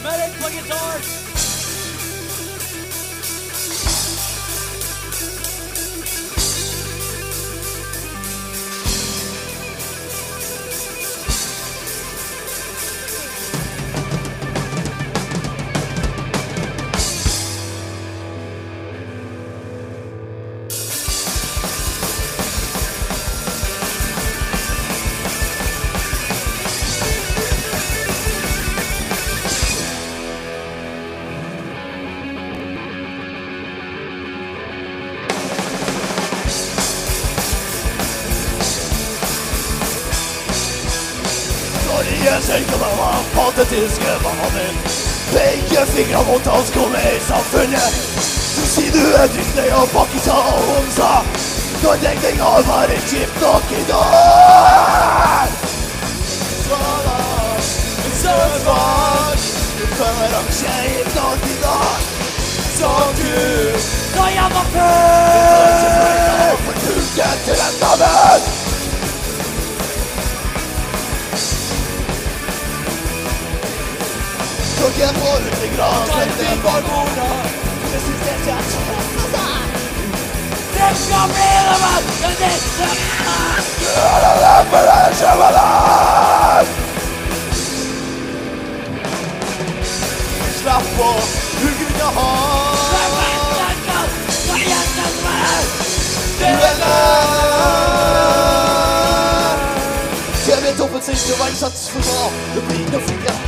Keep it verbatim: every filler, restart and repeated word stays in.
Medic på gitar! Jeg tenker meg hva patetiske vaner. Begge fingre mot hans komme i samfunnet. Du sier du er dyktig og Pakistan og Homsa. Da tenker jeg har vært kjipt nok i dag. Svalar, søsvar. Du føler han kjipt nok i dag. Som du Da gjennomfører! for kuken til en damen. Klokken på hundre grad, sendte barmona. Jeg synes det er kjent. Det skal bli det beste neste! Du er det lemmer der, kjømmer Slapp på, hugger ikke ha. Du er der. Jeg vet opp et siste vei, sats for hva. Det blir noe fint.